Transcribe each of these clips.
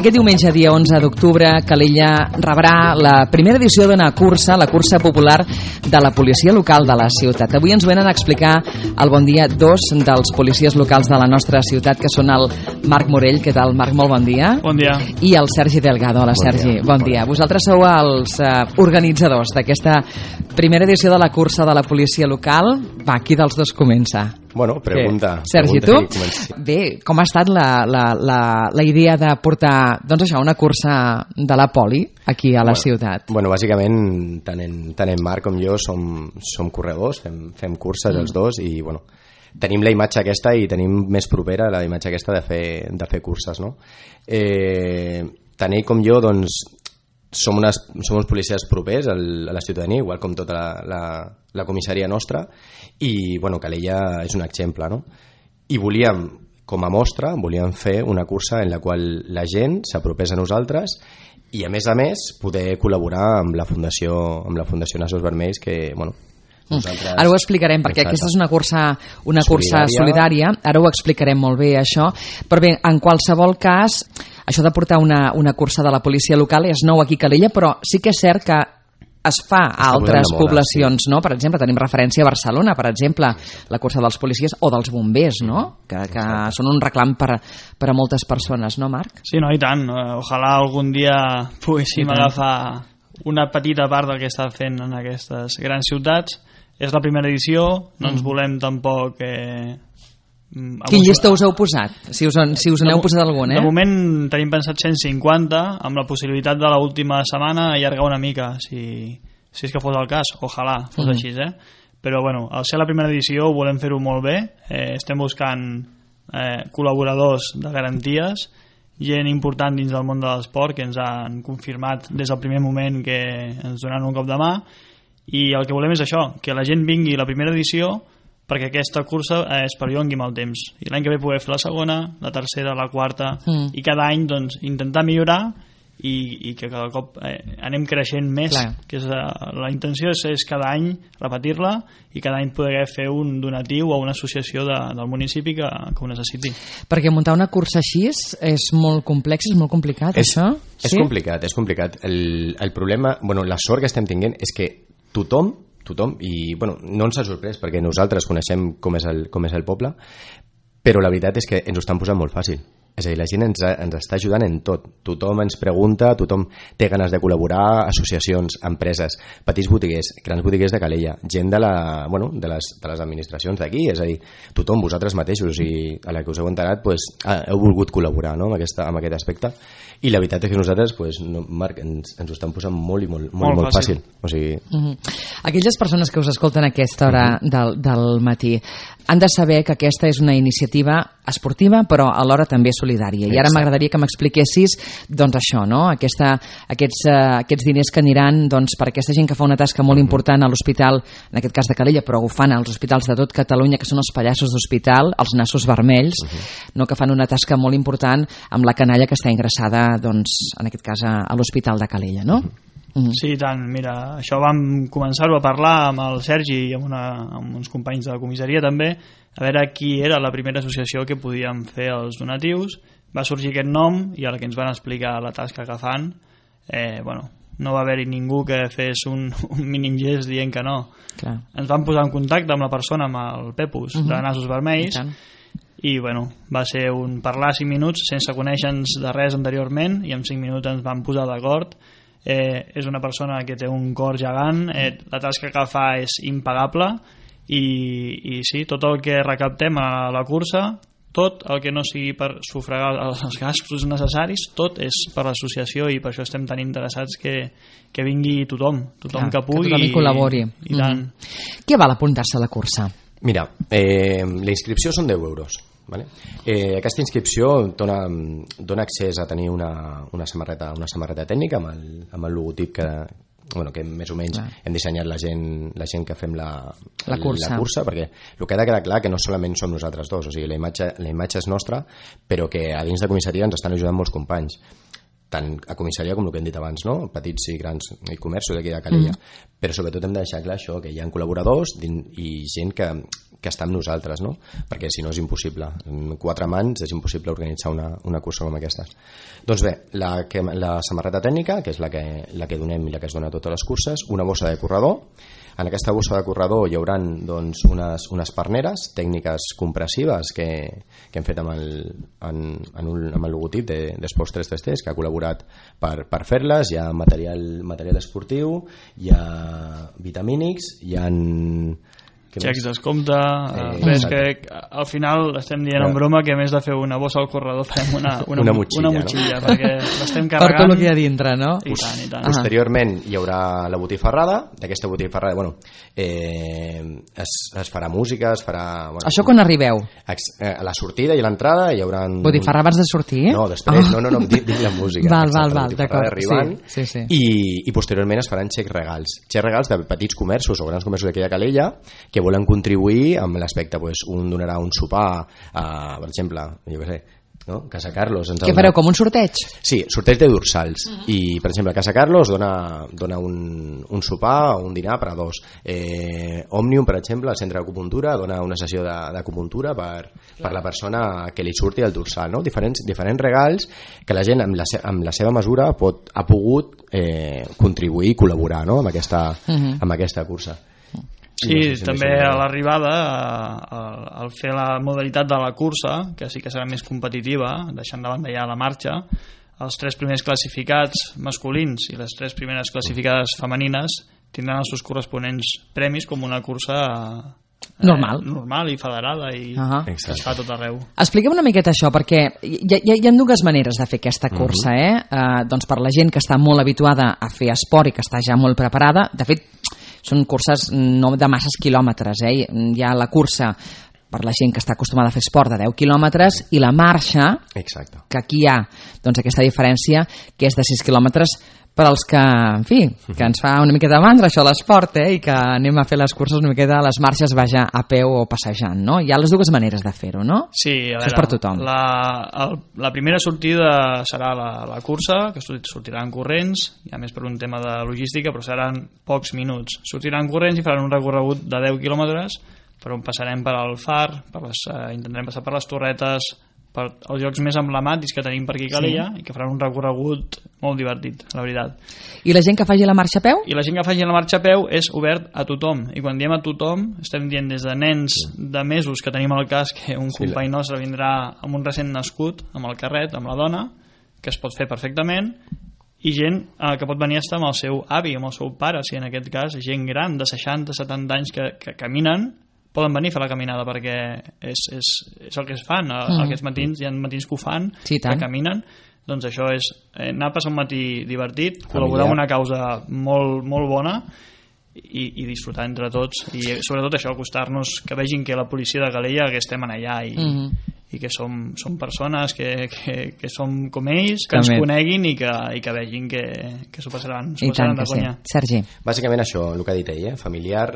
Aquest diumenge, dia 11 d'octubre, Calella rebrà la primera edició d'una cursa, la cursa popular de la policia local de la ciutat. Avui ens venen a explicar al Bon Dia dos dels policies locals de la nostra ciutat, que són el Marc Morell. Què tal, Marc? Molt bon dia. Bon dia. I el Sergi Delgado. Hola, Sergi. Bon dia. Vosaltres sou els organitzadors d'aquesta primera edició de la cursa de la policia local. Va, qui dels dos comença? Bueno, pregunta. Sergi, tu? Bé, com ha estat la idea de portar, doncs això, una cursa de la poli aquí a la ciutat? Bueno, bàsicament, tant en Marc com jo som corredors, fem curses els dos i, bueno, tenim la imatge aquesta i tenim més propera la imatge aquesta de fer curses, no? Tant ell com jo, doncs, som uns policies propers a la ciutadania, igual com tota la comissaria nostra, i bueno, Calella és un exemple, no? I volíem, com a mostra, fer una cursa en la qual la gent s'apropés a nosaltres i a més poder col·laborar amb la Fundació Nassos Vermells, que bueno, nosaltres... Ara ho explicarem, perquè aquesta és una cursa solidària. Ara ho explicarem molt bé, això. Però bé, en qualsevol cas, això de portar una cursa de la policia local és nou aquí a Calella, però sí que és cert que es fa a altres poblacions, no? Per exemple, tenim referència a Barcelona, per exemple, la cursa dels policies o dels bombers, no? Que són un reclam per a moltes persones, no, Marc? Sí, no, i tant. Ojalà algun dia poguéssim agafar una petita part del que està fent en aquestes grans ciutats. És la primera edició, no ens volem tampoc... Quin llistó us heu posat? Si us n'heu posat algun, De moment tenim pensat 150, amb la possibilitat de l'última setmana allargar una mica, si és que fos el cas, ojalà fos així, Però bueno, al ser la primera edició volem fer-ho molt bé, estem buscant col·laboradors de garanties, gent important dins del món de l'esport que ens han confirmat des del primer moment que ens donaran un cop de mà, i el que volem és això, que la gent vingui a la primera edició perquè aquesta cursa es perllongui amb el temps i l'any que ve poder fer la segona, la tercera, la quarta i cada any doncs, intentar millorar i que cada cop anem creixent més. Clar. Que la intenció és cada any repetir-la i cada any poder fer un donatiu o una associació del municipi que ho necessiti. Perquè muntar una cursa així és molt complex, és molt complicat, això? És complicat. El problema, la sort que estem tinguent és que tothom, i bueno, no ens ha sorprès perquè nosaltres coneixem com és el poble, però la veritat és que ens ho estan posant molt fàcil. És a dir, la gent ens està ajudant en tot. Tothom ens pregunta, tothom té ganes de col·laborar, associacions, empreses, petits botiguers, grans botiguers de Calella, gent de les administracions d'aquí, és a dir, tothom, vosaltres mateixos, i a la que us heu enterat, heu volgut col·laborar, no?, amb aquest aspecte. I la veritat és que nosaltres, Marc, ens ho estan posant molt fàcil. O sigui... Aquelles persones que us escolten a aquesta hora del matí han de saber que aquesta és una iniciativa esportiva, però alhora també solidària. I ara m'agradaria que m'expliquessis, doncs això, no? Aquests diners que aniran per aquesta gent que fa una tasca molt important a l'hospital, en aquest cas de Calella, però ho fan als hospitals de tot Catalunya, que són els pallassos d'hospital, els Nassos Vermells, no, que fan una tasca molt important amb la canalla que està ingressada, en aquest cas, a l'hospital de Calella, no? Sí, i tant. Mira, això vam començar-ho a parlar amb el Sergi i amb uns companys de la comissaria també, a veure qui era la primera associació que podíem fer els donatius. Va sorgir aquest nom i a la que ens van explicar la tasca que fan, no va haver-hi ningú que fes un mínim gest dient que no. Clar. Ens vam posar en contacte amb la persona, amb el Pepus de Nassos Vermells, i va ser un parlar 5 minuts sense conèixer-nos de res anteriorment, i en 5 minuts ens vam posar d'acord. És una persona que té un cor gegant, la tasca que fa és impagable, i sí, tot el que recaptem a la cursa, tot el que no sigui per sufragar els gastos necessaris, tot és per l'associació, i per això estem tan interessats que vingui tothom que pugui, que tothom hi col·labori. I tant. Què val apuntar-se a la cursa? Mira, la inscripció són 10 euros. Vale? Aquesta inscripció dona accés a tenir una samarreta tècnica amb el logotip que més o menys hem dissenyat la gent que fem la cursa, perquè el que ha de quedar clar que no solament som nosaltres dos, o sigui, la imatge és nostra, però que a dins de comissaria ens estan ajudant molts companys. tant a comissaria com el que hem dit abans, no? Petits i grans i comerços d'aquí de Calella. Però sobretot hem de deixar clar això, que hi ha col·laboradors i gent que està amb nosaltres, no? Perquè si no és impossible. En 4 mans és impossible organitzar una cursa com aquesta. Doncs bé, la samarreta tècnica, que és la que donem i la que es dona a totes les curses, una bossa de corredor. En aquesta bossa de corredor hi haurà doncs, unes perneres tècniques compressives que hem fet amb el logotip d'Esports 333, que ha col·laborat per fer-les. Hi ha material esportiu, hi ha vitamínics, hi ha xecs d'escompte, és que al final estem dient en broma que a més de fer una bossa al corredor farem una motxilla, no? Perquè l'estem carregant per tot el que hi ha dintre, no? I tant. Posteriorment hi haurà la botifarrada. D'aquesta botifarrada es farà música, es farà... Això quan arribeu? A la sortida i a l'entrada hi haurà... Botifarra abans de sortir? No, després, no, dic la música. Val, d'acord, sí. I posteriorment es faran xecs regals de petits comerços o grans comerços d'aquí de Calella que volen contribuir amb l'aspecte, un donarà un sopar per exemple, jo què sé, no? Casa Carlos què fareu, com un sorteig? Sí, sorteig de dorsals. I per exemple Casa Carlos dona un sopar o un dinar per a 2. Òmnium, per exemple, el centre d'acupuntura dona una sessió d'acupuntura per la persona que li surti el dorsal, no? Diferents regals que la gent amb la seva mesura ha pogut contribuir i col·laborar, no? amb aquesta cursa. Sí, també a l'arribada, al fer la modalitat de la cursa, que sí que serà més competitiva, deixant de banda ja la marxa, els 3 primers classificats masculins i les 3 primeres classificades femenines tindran els seus corresponents premis com una cursa normal i federada i es fa a tot arreu. Expliquem una miqueta això, perquè hi ha 2 maneres de fer aquesta cursa, doncs per la gent que està molt habituada a fer esport i que està ja molt preparada. De fet, són curses no de masses quilòmetres, hi ha la cursa per la gent que està acostumada a fer esport de 10 quilòmetres i la marxa, que aquí hi ha doncs, aquesta diferència que és de 6 quilòmetres per als que, en fi, que ens fa una miqueta de mandra això l'esport, i que anem a fer les curses una miqueta a les marxes, vaja, a peu o passejant, no? Hi ha les 2 maneres de fer-ho, no? Sí, a veure, això és per tothom. La primera sortida serà la cursa, que sortiran corrents, ja més per un tema de logística, però seran pocs minuts. Sortiran corrents i faran un recorregut de 10 quilòmetres, per on passarem per al far, intentarem passar per les torretes, per els llocs més emblemàtics que tenim per aquí a Calella, i que faran un recorregut molt divertit, la veritat. I la gent que faci la marxa a peu? I la gent que faci la marxa a peu és obert a tothom, i quan diem a tothom estem dient des de nens de mesos que tenim al cas, que un company nostre vindrà amb un recent nascut, amb el carret, amb la dona, que es pot fer perfectament, i gent que pot venir a estar amb el seu avi, amb el seu pare, si en aquest cas gent gran de 60-70 anys que caminen, poden venir a fer la caminada perquè és el que es fan. Aquests matins hi ha matins que ho fan, que caminen. Doncs això és anar a passar un matí divertit, col·laborar amb una causa molt, molt bona i disfrutar entre tots, i sobretot això, acostar-nos, que vegin que la policia de Calella que estem allà i que som persones que som com ells, que ens coneguin i que vegin que s'ho passaran de conya. Sergi. Bàsicament això, el que ha dit ell, familiar,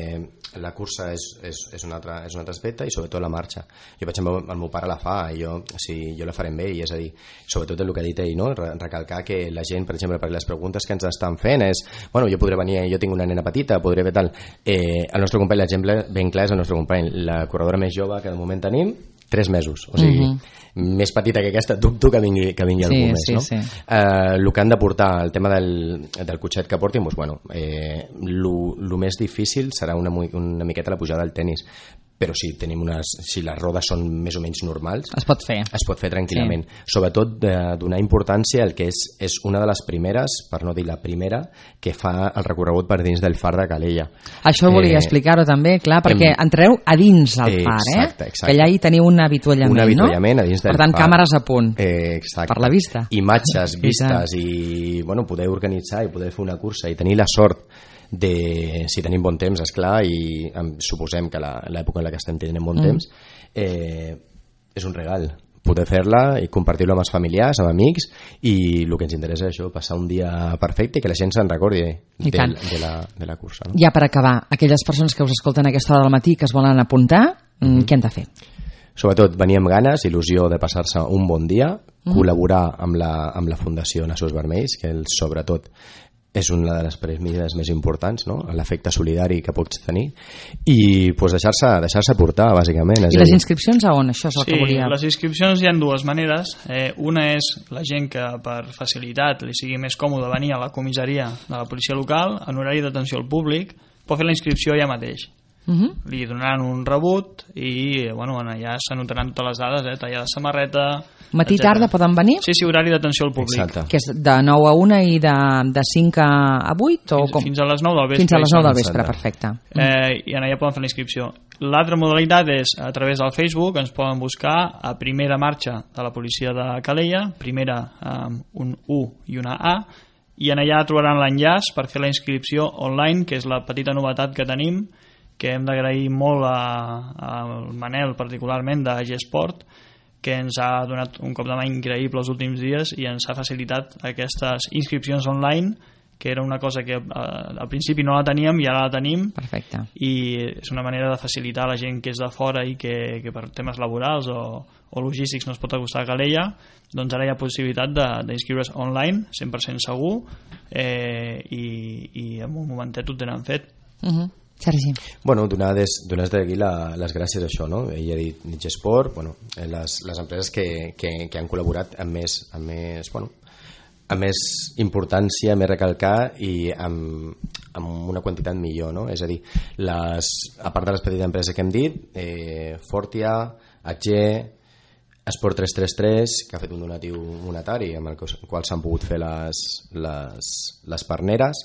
la cursa és un altre aspecte, i sobretot la marxa. Jo, per exemple, el meu pare la fa i jo la farem bé, i és a dir, sobretot el que ha dit ell, no? Recalcar que la gent, per exemple, perquè les preguntes que ens estan fent és, bueno, jo podré venir, jo tinc una nena petita, podré fer tal. El nostre company, l'exemple ben clar és el nostre company, la corredora més jove que de moment tenim, 3 mesos, o sigui, més petita que aquesta, dubto que vingui algú més, no? El que han de portar, el tema del cotxet que portin, doncs, bueno, el més difícil serà una miqueta la pujada del tenis, però si les rodes són més o menys normals, es pot fer tranquil·lament. Sobretot donar importància al que és una de les primeres, per no dir la primera, que fa el recorregut per dins del far de Calella. Això volia explicar-ho també, clar, perquè entreu a dins del far, exacte. Que allà hi teniu un avituallament, a dins del far. Per tant, càmeres a punt, per la vista. Imatges, vistes, i poder organitzar i poder fer una cursa i tenir la sort si tenim bon temps, esclar, i suposem que l'època en la que estem tenint bon temps, és un regal poder fer-la i compartir-la amb els familiars, amb amics, i el que ens interessa és això, passar un dia perfecte i que la gent se'n recordi de la cursa, no? Ja per acabar, aquelles persones que us escolten a aquesta hora del matí que es volen apuntar, què han de fer? Sobretot venir amb ganes, il·lusió de passar-se un bon dia, col·laborar amb la Fundació Nassos Vermells, que sobretot és una de les premisses més importants, no? L'efecte solidari que pots tenir, i pues, deixar-se portar, bàsicament. I les inscripcions a on? Això és el que volia. Sí, les inscripcions hi ha dues maneres. Una és la gent que per facilitat li sigui més còmode venir a la comissaria de la policia local en horari d'atenció al públic, pot fer la inscripció allà mateix. Li donaran un rebut i allà s'anotaran totes les dades, talla de samarreta, matí i tarda poden venir? Sí, horari d'atenció al públic. Exacte. Que és de 9 a 1 i de 5 a 8? Fins a les 9 del vespre. Fins a les 9 del vespre, perfecte. I allà poden fer la inscripció. L'altra modalitat és a través del Facebook, ens poden buscar a Primera Marxa de la policia de Calella, primera amb un U i una A, i allà trobaran l'enllaç per fer la inscripció online, que és la petita novetat que tenim, que hem d'agrair molt al Manel particularment de G-Sport, que ens ha donat un cop de mà increïble els últims dies i ens ha facilitat aquestes inscripcions online, que era una cosa que al principi no la teníem i ara la tenim. Perfecte. I és una manera de facilitar a la gent que és de fora i que per temes laborals o logístics no es pot acostar a Calella, doncs ara hi ha possibilitat d'inscriure's online, 100% segur, i en un momentet ho tenen fet. Sergi. Bueno, donar des d'aquí les gràcies a això, no? Ell ha dit G-Sport, les empreses que han col·laborat amb més importància, més recalcar i amb una quantitat millor, no? És a dir, a part de les petites empreses que hem dit, Fortia, HG, Esport 333, que ha fet un donatiu monetari amb el qual s'han pogut fer les parneres,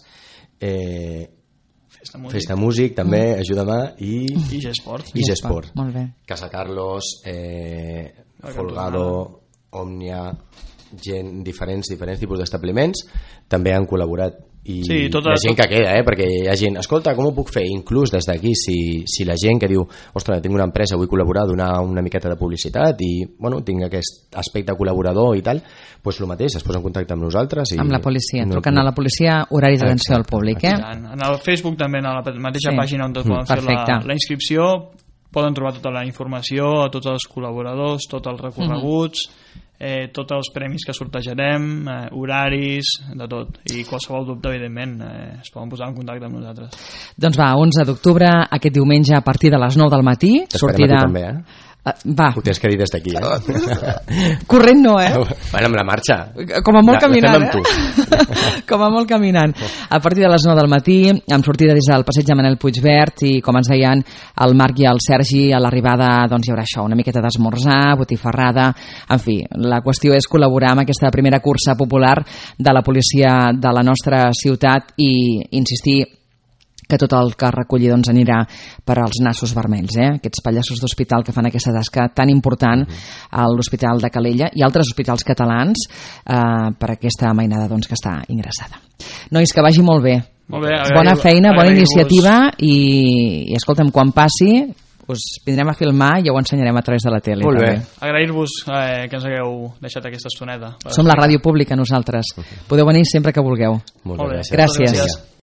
Festa Músic també, ajuda-me, i G-Sport. Molt bé. Casa Carlos, Folgado, Òmnia, diferents tipus d'establiments també han col·laborat. I hi ha gent que queda, perquè hi ha gent, escolta, com ho puc fer? Inclús des d'aquí, si la gent que diu, ostres, tinc una empresa, vull col·laborar, donar una miqueta de publicitat i tinc aquest aspecte col·laborador i tal, doncs el mateix, es posa en contacte amb nosaltres. Amb la policia, trucant a la policia, horari d'atenció al públic. En el Facebook també, en la mateixa pàgina on poden fer la inscripció, poden trobar tota la informació, tots els col·laboradors, tots els recorreguts, tots els premis que sortejarem, horaris, de tot, i qualsevol dubte evidentment es poden posar en contacte amb nosaltres. Doncs va, 11 d'octubre, aquest diumenge a partir de les 9 del matí. T'esperem a tu també, Va. Ho tens que dir des d'aquí, Corrent no, Bueno, amb la marxa. Com a molt caminant, Com a molt caminant. A partir de les 9 del matí, amb sortida des del passeig de Manel Puigvert, i com ens deien el Marc i el Sergi, a l'arribada doncs hi haurà això, una miqueta d'esmorzar, botifarrada, en fi, la qüestió és col·laborar amb aquesta primera cursa popular de la policia de la nostra ciutat i insistir que tot el que reculli doncs, anirà per als Nassos Vermells, aquests pallassos d'hospital que fan aquesta tasca tan important a l'Hospital de Calella i altres hospitals catalans per aquesta mainada doncs, que està ingressada. Nois, que vagi molt bé. Molt bé, bona feina, bona iniciativa i escolta'm, quan passi us vindrem a filmar i ja ho ensenyarem a través de la tele. Molt bé. Agrair-vos que ens hagueu deixat aquesta estoneta. Som la ràdio pública nosaltres. Podeu venir sempre que vulgueu. Molt bé, gràcies.